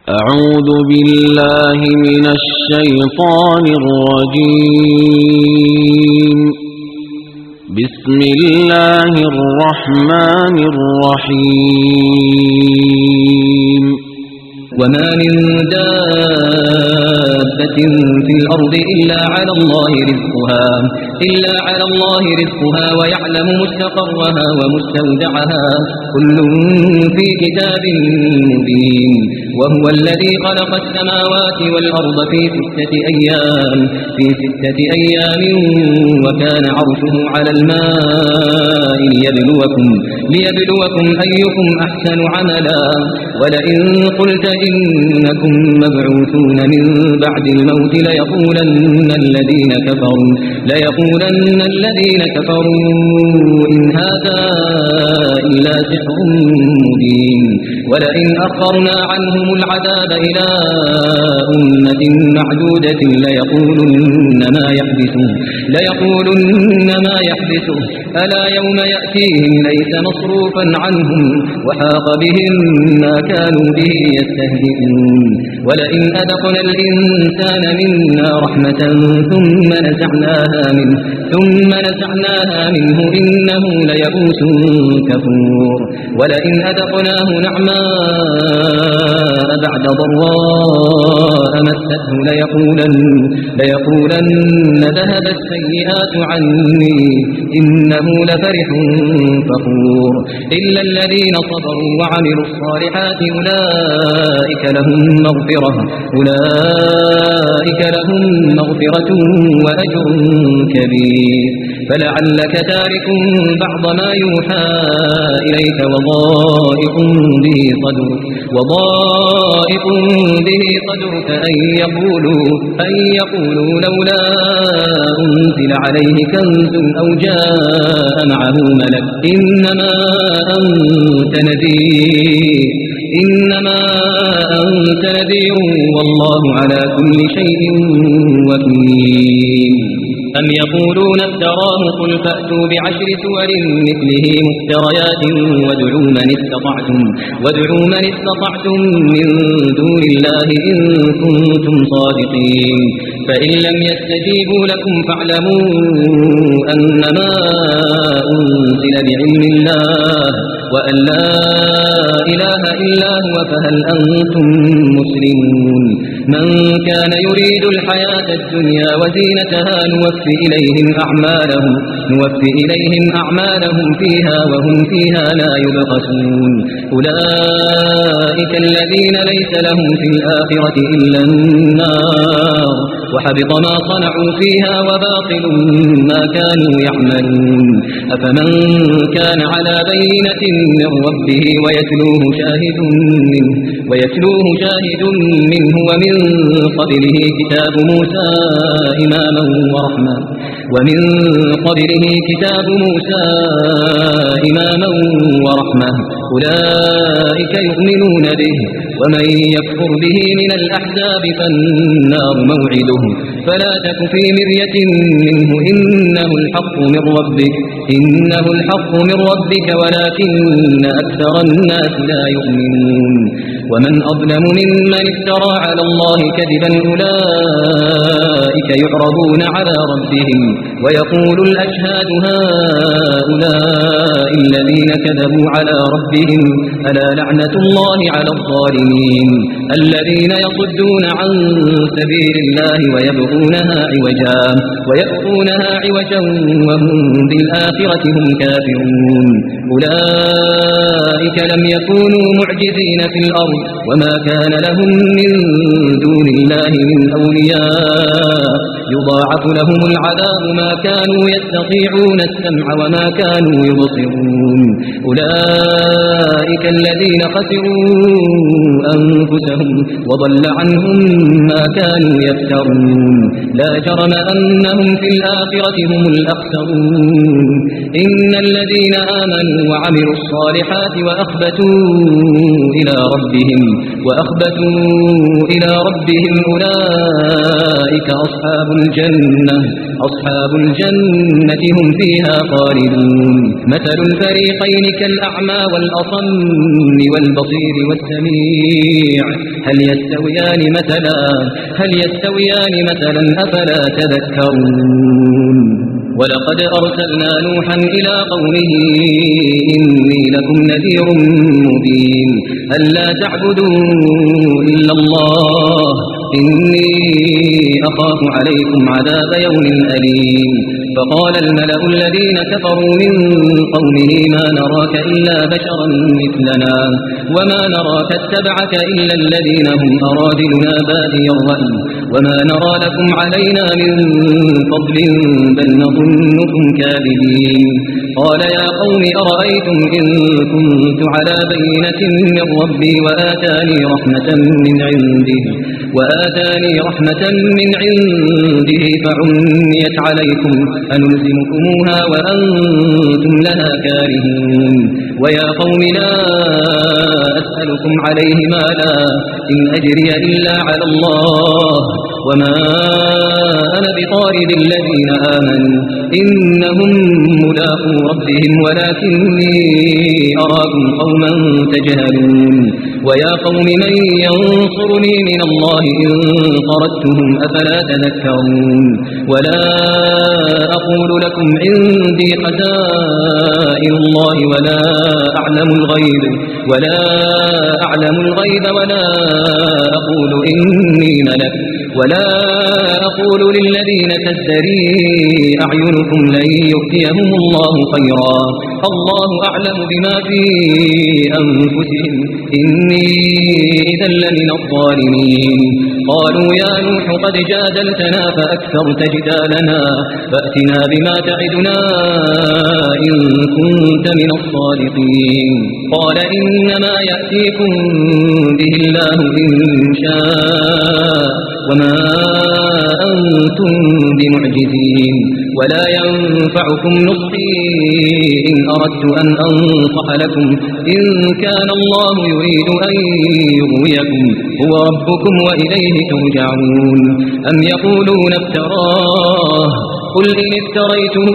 أعوذ بالله من الشيطان الرجيم. بسم الله الرحمن الرحيم. وما من دابة في الأرض إلا على الله رزقها ويعلم مستقرها ومستودعها كل في كتاب مبين. وهو الذي خلق السماوات والأرض في ستة أيام وكان عرشه على الماء ليبلوكم أيكم أحسن عملا. ولئن قلت إنكم مبعوثون من بعد الموت ليقولن الذين كفروا إن هذا إلا سحر مبين. ولئن أخرنا عنهم العذاب إلى أمة معدودة ليقولن ما يحبسه ألا يوم يأتيهم ليس مصروفا عنهم وحاق بهم ما كانوا به يستهزئون. ولئن أذقنا الإنسان منا رحمة ثم نزعناها منه إنه ليئوس كفور. ولئن أذقناه نعماء بعد ضراء مسته ليقولن ذهب السيئات عني إنه لفرح فخور. إلا الذين صبروا وعملوا الصالحات أولئك لهم مغفرة وأجر كبير. فلعلك تارك بعض ما يوحى إليك وضائق به صدرك أن يقولوا لولا أنزل عليه كنز أو جاء معه ملك إنما أنت نذير والله على كل شيء وكيل. أم يقولون افتراه قل فأتوا بعشر سور مثله مفتريات وادعوا من استطعتم من دون الله إن كنتم صادقين. فإن لم يستجيبوا لكم فاعلموا أنما أنزل بعلم الله وأن لا إله إلا هو فهل أنتم مسلمون. من كان يريد الحياة الدنيا وزينتها نوفي إليهم أعمالهم فيها وهم فيها لا يبخسون. أولئك الذين ليس لهم في الآخرة إلا النار وحبط ما صنعوا فيها وباطل ما كانوا يعملون. أفمن كان على بينة من ربه ويتلوه شاهد منه ومن قبله كتاب موسى إماما ورحمة أولئك يؤمنون به. ومن يكفر به من الأحزاب فالنار موعده فلا تك في مرية منه إنه الحق من ربك ولكن أكثر الناس لا يؤمنون. ومن أظلم ممن افترى على الله كذبا أولئك يعرضون على ربهم ويقول الأشهاد هؤلاء الذين كذبوا على ربهم ألا لعنة الله على الظالمين الذين يصدون عن سبيل الله ويبغونها عوجا وهم بالآخرة هم كافرون. أولئك لم يكونوا معجزين في الأرض وما كان لهم من دون الله من أولياء يضاعف لهم العذاب ما كانوا يستطيعون السمع وما كانوا يبصرون. أولئك الذين خسروا أنفسهم وضل عنهم ما كانوا يفترون. لا جرم أنهم في الآخرة هم الأخسرون. إن الذين آمنوا وعملوا الصالحات وأخبتوا إلى ربهم أولئك أصحاب الجنة أصحاب الجنة هم فيها خالدون مثل الفريقين كالأعمى والأصم والبصير والسميع هل يستويان مثلا أفلا تذكرون ولقد أرسلنا نوحا إلى قومه إني لكم نذير مبين ألا تعبدوا إلا الله إني أخاف عليكم عذاب يوم أليم فقال الملأ الذين كفروا من قومه ما نراك إلا بشرا مثلنا وما نراك اتبعك إلا الذين هم أرادلنا بادي الرأي وما نرى لكم علينا من فضل بل نظنكم كاذبين قال يا قوم أرأيتم إن كنت على بينة من ربي وآتاني رحمة من عنده فعميت عليكم أنلزمكموها وأنتم لها كارهون ويا قوم لا أسألكم عليه مالا إن أجري إلا على الله وما أنا بطارد الذين آمنوا إنهم ملاقو ربهم ولكني أراكم قوما تجهلون ويا قوم من ينصرني من الله إن طردتهم أفلا تذكرون ولا أقول لكم عندي خزائن الله ولا أعلم الغيب ولا أقول إني ملك ولا أقول للذين تزدري أعينكم لن يؤتيهم الله خيرا الله أعلم بما في أنفسهم إني إذا لمن الظالمين قالوا يا نوح قد جادلتنا فأكثرت جدالنا فأتنا بما تعدنا إن كنت من الصادقين قال إنما يأتيكم به الله إن شاء وما أنتم بمعجزين ولا ينفعكم نصحي إن أردت أن أنصح لكم إن كان الله يريد أن يغويكم هو ربكم وإليه ترجعون أم يقولون افتراه قل إن افتريته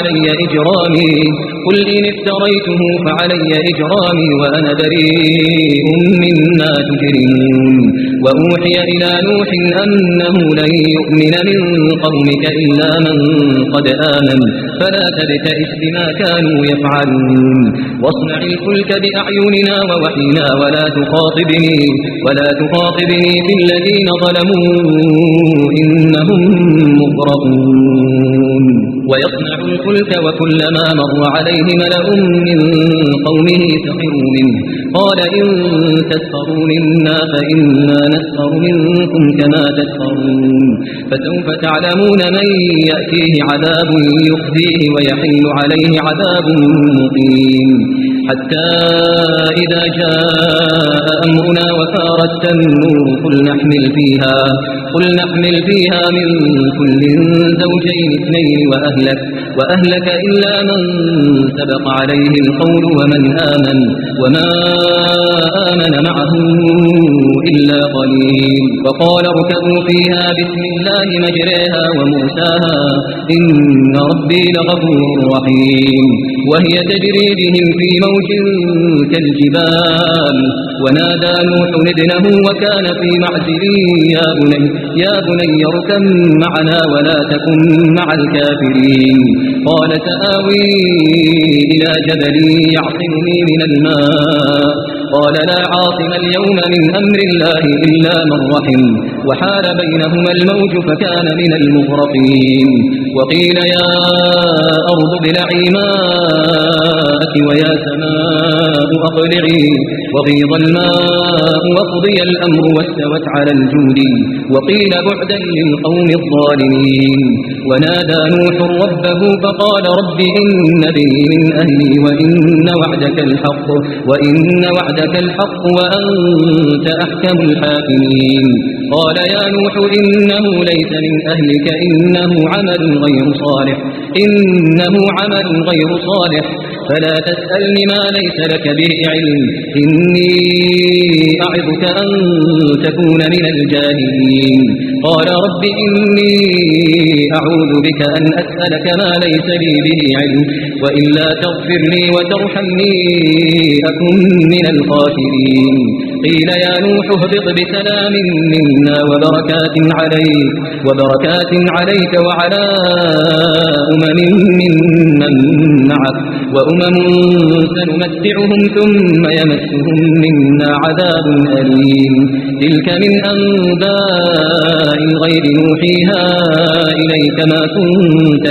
فعلي إجرامي وأنا بريء مما تجرمون وأوحي إلى نوح أنه لن يؤمن من قومك إلا من قد آمن فلا تبتئس بما كانوا يفعلون واصنع الفلك بأعيننا ووحينا ولا تخاطبني في الذين ظلموا إنهم مغرقون ويصنع الفلك وكلما مر عليه ملأ من قومه سخروا منه قال إن تسخروا منا فإنا نسخر منكم كما تسخرون فسوف تعلمون من يأتيه عذاب يخزيه ويحل عليه عذاب مقيم حتى إذا جاء أمرنا وفارت النور قل نحمل فيها من كل زوجين اثنين وأهلك إلا من سبق عليه القول ومن آمن وما آمن معه إلا قليل وقال اركبوا فيها بسم الله مجريها ومرساها إن ربي لغفور رحيم وهي تجري بهم في موج كالجبال ونادى نوح ابنه وكان في معزل يا بني اركب معنا ولا تكن مع الكافرين قال سآوي إلى جبل يعصمني من الماء قال لا عاصم اليوم من أمر الله إلا من رحم وحال بينهما الموج فكان من المغرقين وقيل يا أرض ابلعي ماءك ويا سماء أقلعي وغيض الماء وقضي الأمر واستوت على الجود وقيل بعدا للقوم الظالمين ونادى نوح ربه فقال رب إن بي من أهلي وإن وعدك الحق وأنت أحكم الحاكمين قال يا نوح إنه ليس من أهلك إنه عمل غير صالح فلا تسألني ما ليس لك به علم إني أعظك أن تكون من الجاهلين قال رب إني أعوذ بك أن أسألك ما ليس لي به علم وإلا تغفر لي وترحمني أكن من الخاسرين قيل يا نوح اهبط بسلام منا وبركات عليك وعلى ممن معك وأمم سنمتعهم ثم يمسهم منا عذاب أليم تلك من أنباء الغيب نوحيها إليك ما كنت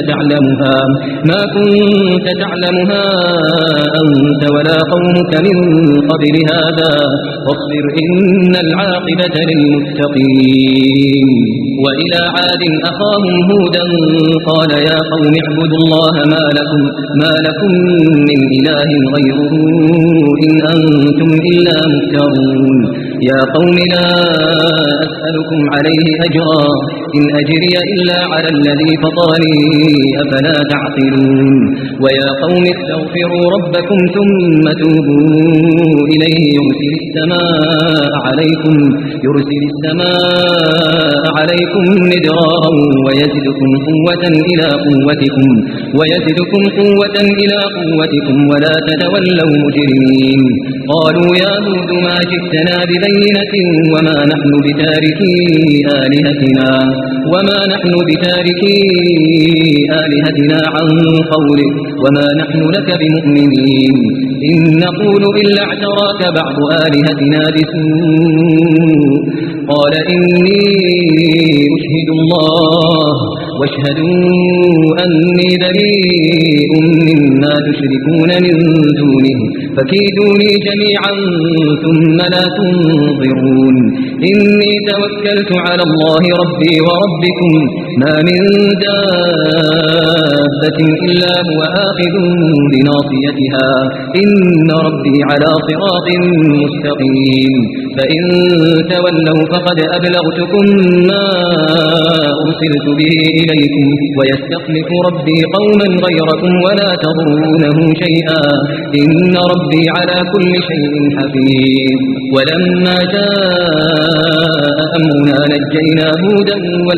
تعلمها أنت ولا قومك من قبل هذا واصبر إن العاقبة للمتقين وإلى عاد أخاهم هودا قال يا قوم اعبدوا الله ما لكم من إله غيره إن أنتم إلا مفترون يا قوم لا أسألكم عليه أجرا إن أجري إلا على الذي فطرني أفلا تعقلون ويا قوم استغفروا ربكم ثم توبوا إليه يرسل السماء عليكم مدرارا ويزدكم قوة إلى قوتكم ولا تتولوا مجرمين قالوا يا هود ما جئتنا ببينة وما نحن بتاركي آلهتنا عن قولك وما نحن لك بمؤمنين إن نقول إلا اعتراك بعض آلهتنا بسوء قال إني أشهد الله واشهدوا أني بريء مما تشركون من دونه فكيدوني جميعا ثم لا تنظرون إني توكلت على الله ربي وربكم ما من دابة إلا هو آخذ بناصيتها إن ربي على صراط مستقيم فإن تولوا فقد أبلغتكم ما أرسلت به إليكم ويستخلف ربي قوما غيركم ولا تضرونه شيئا إن ربي على كل شيء حفيظ ولما جاء أمرنا نجينا هودا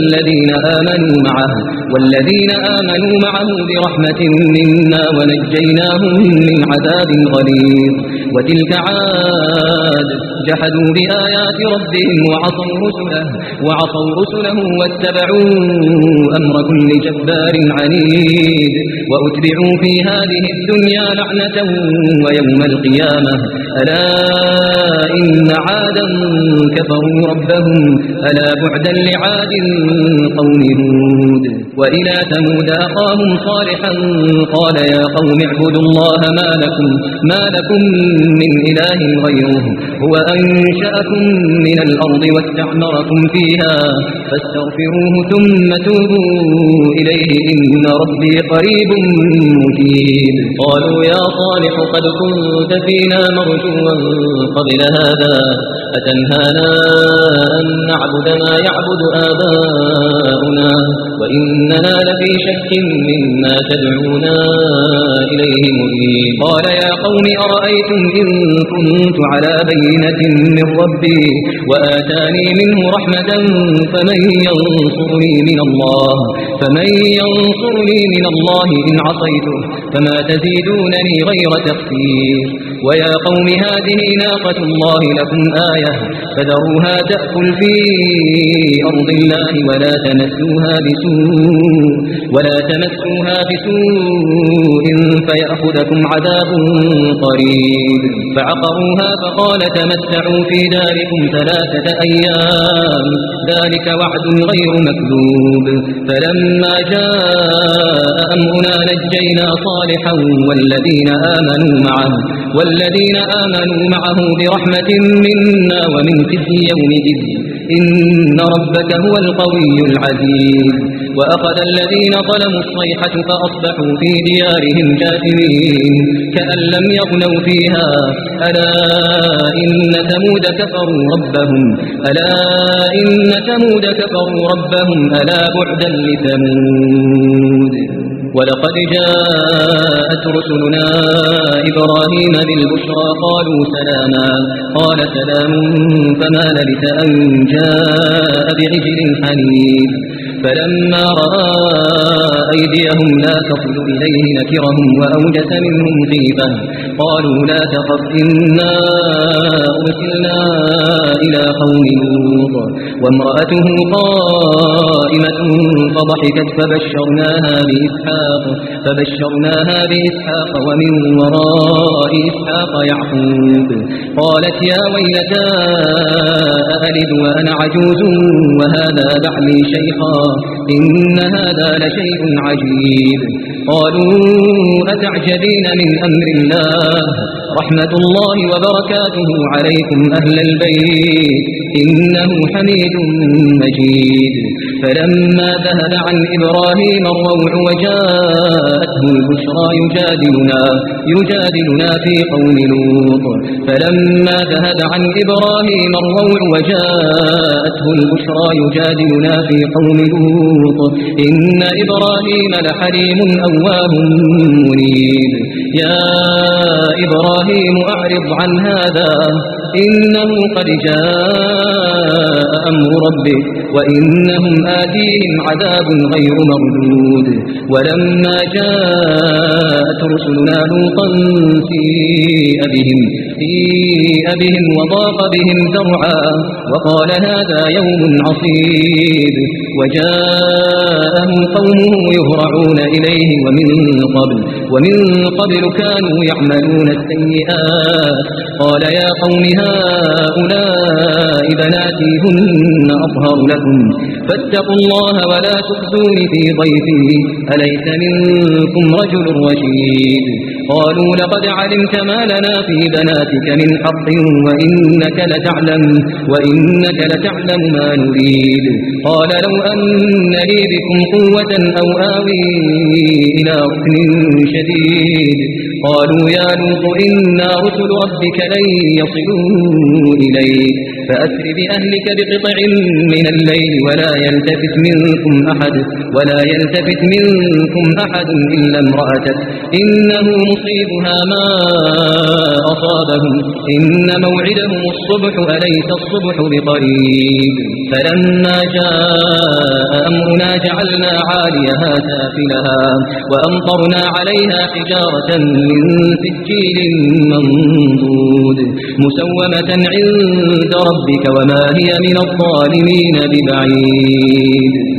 والذين آمنوا معه برحمة منا ونجيناهم من عذاب غليظ وتلك عاد جحدوا بآيات ربهم وعصوا رسله واتبعوا أمر كل جبار عنيد وأتبعوا في هذه الدنيا لعنة ويوم القيامة ألا إن عادا كفروا ربهم ألا بعدا لعاد قوم هود وإلى ثمود أخاهم صالحا قال يا قوم اعبدوا الله ما لكم من إله غيره هو أنشأكم من الأرض واستعمركم فيها فاستغفروه ثم توبوا إليه إن ربي قريب مجيب قالوا يا صالح قد كنت فينا مرجوا قبل هذا أتنهانا أن نعبد ما يعبد آباؤنا وإننا لفي شك مما تدعونا إليه مريب قال يا قوم أرأيتم إن كنت على بينة من ربي وآتاني منه رحمة فمن ينصرني من الله إن عصيته فما تزيدونني غير تخسير ويا قوم هذه ناقة الله لكم آية فذروها تأكل في أرض الله ولا تمسوها بسوء فيأخذكم عذاب قريب فعقروها فقال تمتعوا في داركم 3 أيام ذلك وعد غير مكذوب فلما جاء أمرنا نجينا صالحا والذين آمنوا معه برحمة منا ومن خزي يومئذ إن ربك هو القوي العزيز وأخذ الذين ظلموا الصيحة فأصبحوا في ديارهم جاثمين كأن لم يغنوا فيها ألا إن ثمود كفروا ربهم ألا بعدا لثمود ولقد جاءت رسلنا إبراهيم بالبشرى قالوا سلاما قال سلام فما لبث أن جاء بعجل حنيذ فلما رأى أيديهم لا تصل إليه نكرهم وأوجس منهم خيفة قالوا لا تخف إنا أرسلنا إلى قوم لوط وامرأته قائمة فضحكت فبشرناها بإسحاق ومن وراء إسحاق يعقوب قالت يا ويلتى أألد وأنا عجوز وهذا بعلي شيخا إن هذا لشيء عجيب قالوا أتعجبين من أمر الله رحمة الله وبركاته عليكم أهل البيت إنه حميد مجيد فلما ذهب عن إبراهيم الروع وجاءته البشرى يجادلنا في قوم لوط فلما ذهب عن إبراهيم الروع وجاءته البشرى يجادلنا في قوم لوط إن إبراهيم لحليم أواه منيب يا إبراهيم أعرض عن هذا إنه قد جاء أمر ربك وإنهم آتيهم عذاب غير مردود ولما جاءت رسلنا لوطا سيء بهم وضاق بهم ذرعا وقال هذا يوم عصيب وجاءه قومه يهرعون إليه ومن قبل كانوا يعملون السيئات قال يا قوم هؤلاء بناتي هن أطهر لكم فاتقوا الله ولا تخزوني في ضيفي أليس منكم رجل رشيد قالوا لقد علمت ما لنا في بناتك من حق وإنك لتعلم ما نريد قال لو أن لي بكم قوة أو آوي إلى ركن شديد قالوا يا لوط إنا رسل ربك لن يصلوا إليك فأسر بأهلك بقطع من الليل ولا يلتفت منكم أحد إلا امرأتك إنه مصيبها ما أصابهم إن موعدهم الصبح أليس الصبح بقريب فلما جاء أمرنا جعلنا عاليها سافلها وأمطرنا عليها حجارة من سجيل منضود مسومة عند ربك وما هي من الظالمين ببعيد